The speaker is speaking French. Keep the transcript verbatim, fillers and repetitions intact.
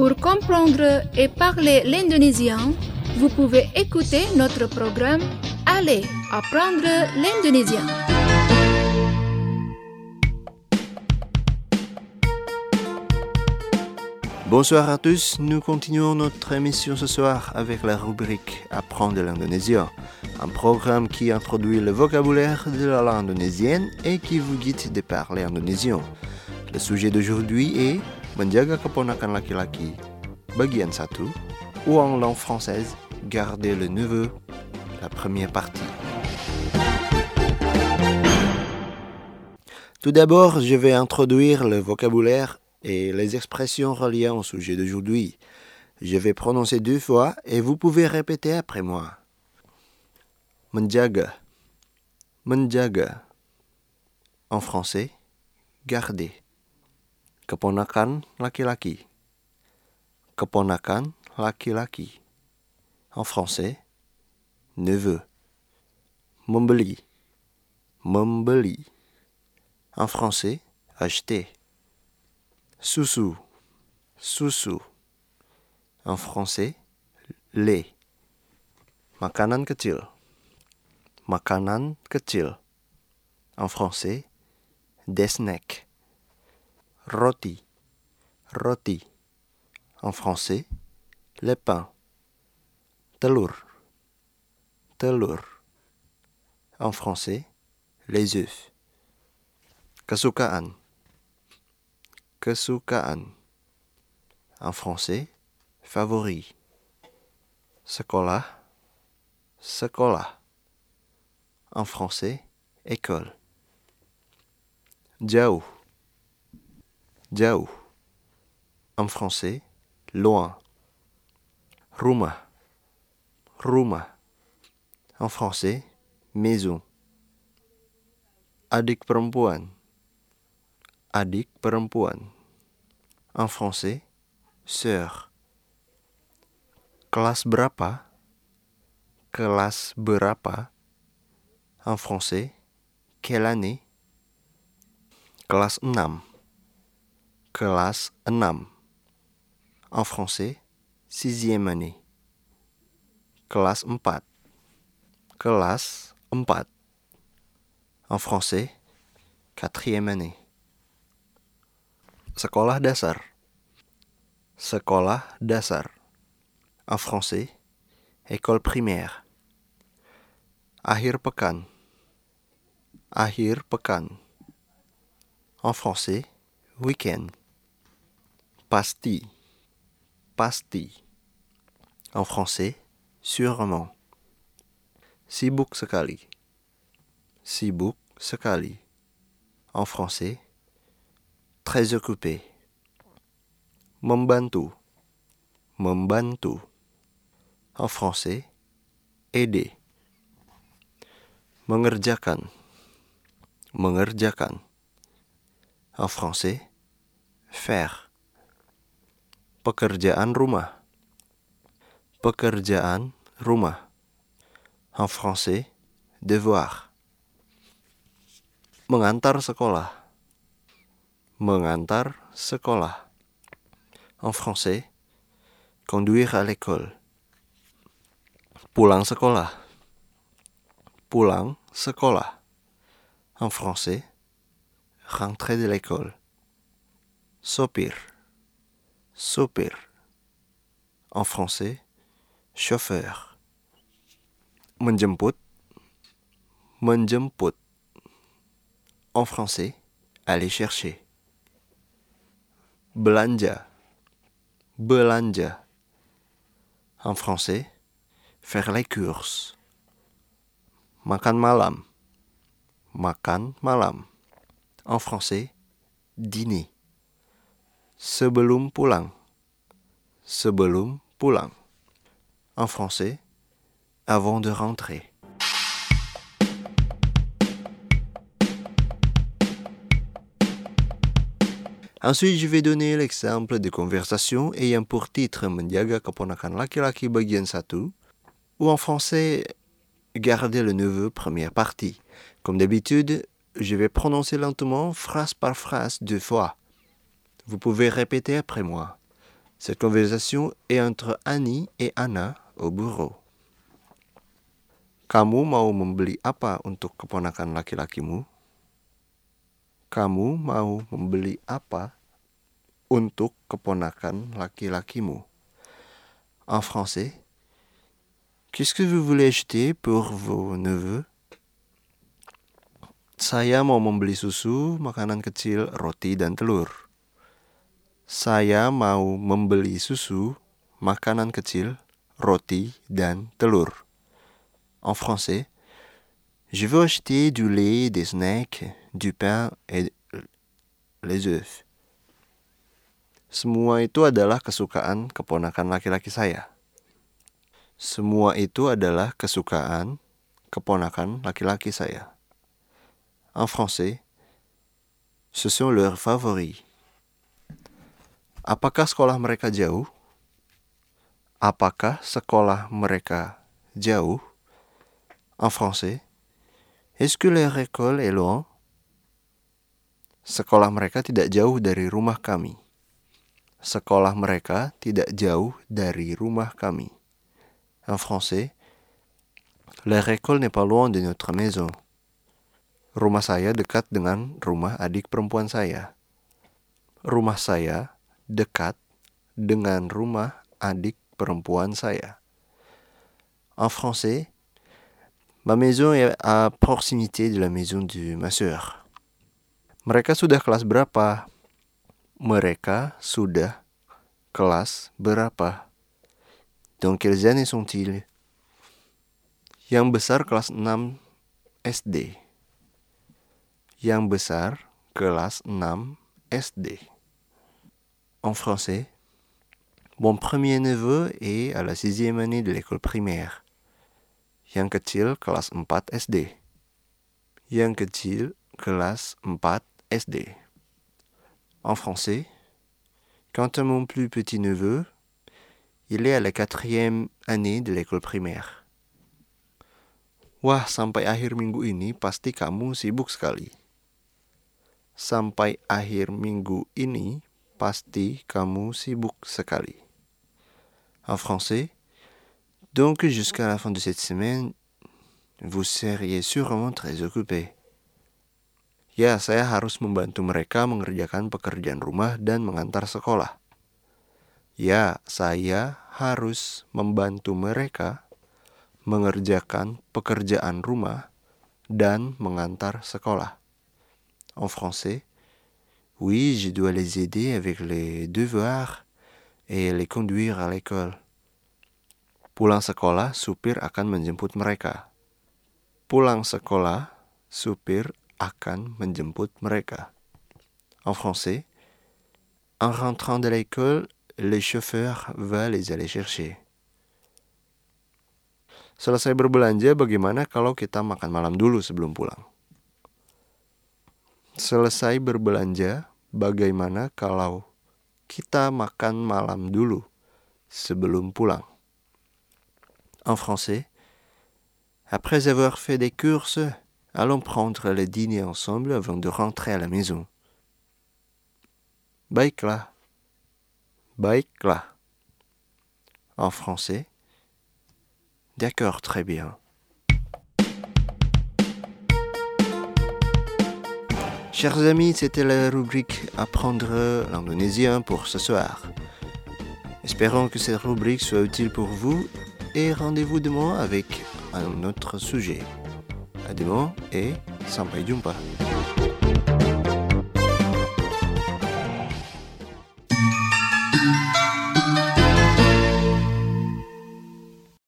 Pour comprendre et parler l'indonésien, vous pouvez écouter notre programme Allez apprendre l'indonésien. Bonsoir à tous, nous continuons notre émission ce soir avec la rubrique Apprendre l'indonésien, un programme qui introduit le vocabulaire de la langue indonésienne et qui vous guide de parler indonésien. Le sujet d'aujourd'hui est Menjaga keponakan laki-laki, bagian satu, ou en langue française, Garder le neveu, la première partie. Tout d'abord, je vais introduire le vocabulaire et les expressions reliées au sujet d'aujourd'hui. Je vais prononcer deux fois et vous pouvez répéter après moi. Menjaga, menjaga. En français, garder. Keponakan laki-laki, keponakan laki-laki. En français, neveu. Membeli, membeli. En français, acheter. Susu, susu. En français, lait. Makanan kecil, makanan kecil. En français, des snacks. Roti, roti. En français, le pain. Telur, telur. En français, les œufs. Kesukaan, kesukaan. En français, favori. Sekolah, sekolah. En français, école. Jauh, jauh. En français, loin. Rumah, rumah. En français, maison. Adik perempuan, adik perempuan. En français, sœur. Kelas berapa? Kelas berapa? En français, quelle année? Kelas enam. Kelas enam. En français, sixième année. Kelas empat. Kelas empat. En français, quatrième année. Sekolah dasar. Sekolah dasar. En français, école primaire. Akhir pekan. Akhir pekan. En français, week-end. Pasti. Pasti. En français, sûrement. Sibuk sekali. Sibuk sekali. En français, très occupé. Membantu. Membantu. En français, aider. Mengerjakan. Mengerjakan. En français, faire. Pekerjaan rumah. Pekerjaan rumah. En français, devoir. Mengantar sekolah. Mengantar sekolah. En français, conduire à l'école. Pulang sekolah. Pulang sekolah. En français, rentrer de l'école. Sopir. Sopir. En français, chauffeur. Menjemput. Menjemput. En français, aller chercher. Belanja. Belanja. En français, faire les courses. Makan malam. Makan malam. En français, dîner. Sebelum pulang. Sebelum pulang. En français, avant de rentrer. Ensuite, je vais donner l'exemple de conversation ayant pour titre Menjaga keponakan laki-laki bagian satu, ou en français Garder le neveu première partie. Comme d'habitude, je vais prononcer lentement, phrase par phrase, deux fois. Vous pouvez répéter après moi. Cette conversation est entre Annie et Anna au bureau. Kamu mau membeli apa untuk keponakan laki-lakimu? Kamu mau membeli apa untuk keponakan laki-lakimu? En français, qu'est-ce que vous voulez acheter pour vos neveux? Saya mau membeli susu, makanan kecil, roti, dan telur. Saya mau membeli susu, makanan kecil, roti, dan telur. En français, je veux acheter du lait, des snacks, du pain et les œufs. Semua itu adalah kesukaan keponakan laki-laki saya. Semua itu adalah kesukaan keponakan laki-laki saya. En français, ce sont leurs favoris. Apakah sekolah mereka jauh? Apakah sekolah mereka jauh? En français, est-ce que leur école est loin? Sekolah mereka tidak jauh dari rumah kami. Sekolah mereka tidak jauh dari rumah kami. En français, leur école n'est pas loin de notre maison. Rumah saya dekat dengan rumah adik perempuan saya. Rumah saya dekat dengan rumah adik perempuan saya. En français, ma maison est à proximité de la maison de ma sœur. Mereka sudah kelas berapa? Mereka sudah kelas berapa? Dans quelles années sont-ils? Yang besar kelas enam S D. Yang besar kelas enam S D. En français, mon premier neveu est à la sixième année de l'école primaire. Yang kecil kelas empat S D. Yang kecil kelas empat S D. En français, quant à mon plus petit neveu, il est à la quatrième année de l'école primaire. Wah, sampai akhir minggu ini pasti kamu sibuk sekali. Sampai akhir minggu ini pasti kamu sibuk sekali. En français, donc jusqu'à la fin de cette semaine, vous seriez sûrement très occupé. Ya, saya harus membantu mereka mengerjakan pekerjaan rumah dan mengantar sekolah. Ya, saya harus membantu mereka mengerjakan pekerjaan rumah dan mengantar sekolah. En français, oui, je dois les aider avec les devoirs et les conduire à l'école. Pulang sekolah, supir akan menjemput mereka. Pulang sekolah, supir akan menjemput mereka. En français, en rentrant de l'école, le chauffeur va les aller chercher. Selesai berbelanja, bagaimana kalau kita makan malam dulu sebelum pulang? Selesai berbelanja, bagaimana kalau kita makan malam dulu sebelum pulang? En français, après avoir fait des courses, allons prendre le dîner ensemble avant de rentrer à la maison. Baiklah. Baiklah. En français, d'accord, très bien. Chers amis, c'était la rubrique Apprendre l'indonésien pour ce soir. Espérons que cette rubrique soit utile pour vous et rendez-vous demain avec un autre sujet. À demain et sampai jumpa.